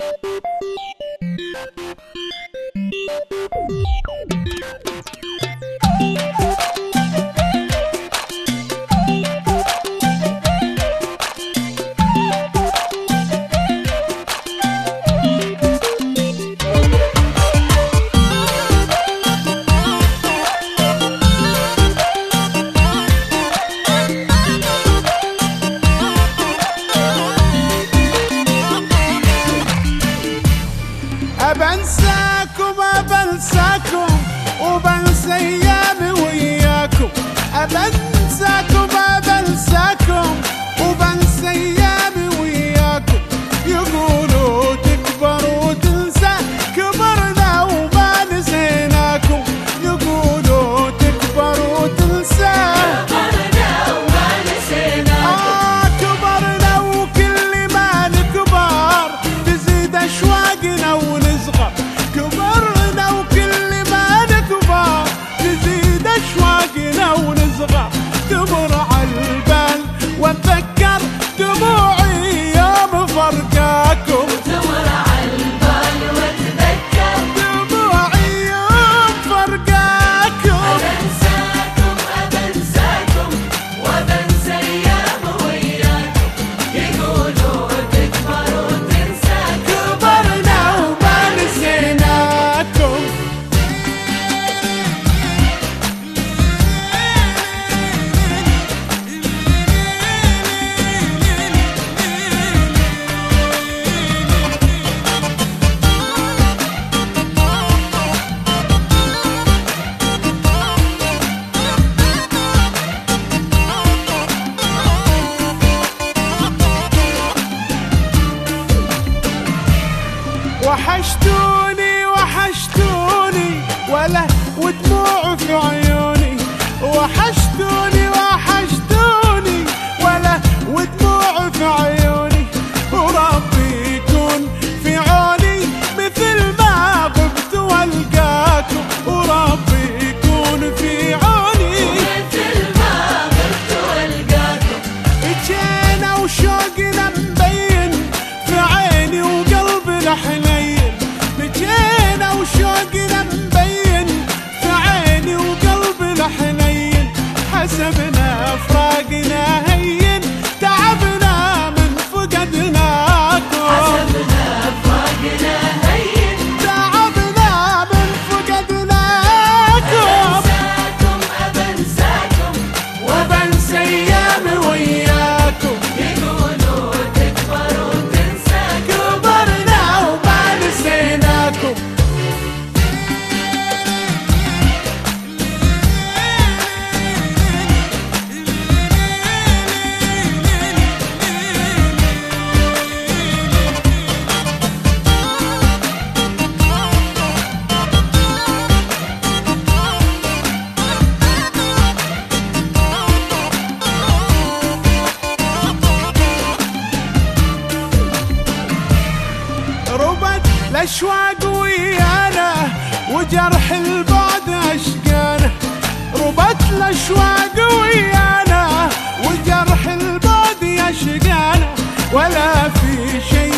أبنساكم وبنسى أيامي وياكم، أبنساكم وبنسى أيامي وياكم. يقولوا تكبر وتنسى، كبرنا وما نسيناكم. يقولوا تكبر وتنسى، كبرنا وما نسيناكم. كبرنا وكل ما نكبر تزيد أشواقنا ونصغر. كبرنا وكل ما نكبر تزيد أشواقنا ونصغر. تمر عالبال واتذكر دموعي يوم فرقاكم. تمر عالبال واتذكر دموعي يوم فرقاكم. أبنساكم وبنسى أيام وياكم. يقولوا تكبر وتنسى، كبرنا وما نسيناكم. وحشتوني وحشتوني ولا ودموع في عيوني. وحشتوني وحشتوني ولا ودموع في عيوني. وربي يكون في عوني مثل ما غبت والقاكم. وربي يكون في عوني مثل ما غبت والقاكم. جينا وشوقنا مبين في عيني وقلبي الحنين. جينا وشوقنا مبين في عيني وقلبي الحنين. حسبنا فراقنا هين، تعبنا من فقدناكم. حسبنا فراقنا هين، تعبنا من فقدناكم. أبنساكم وبنسى أيامي وياكم. يقولوا تكبر وتنسى، كبرنا وما نسيناكم. ربت الأشواق ويانا وجرح البعد أشقانا. ربت الأشواق ويانا وجرح البعد أشقانا. ولا في شي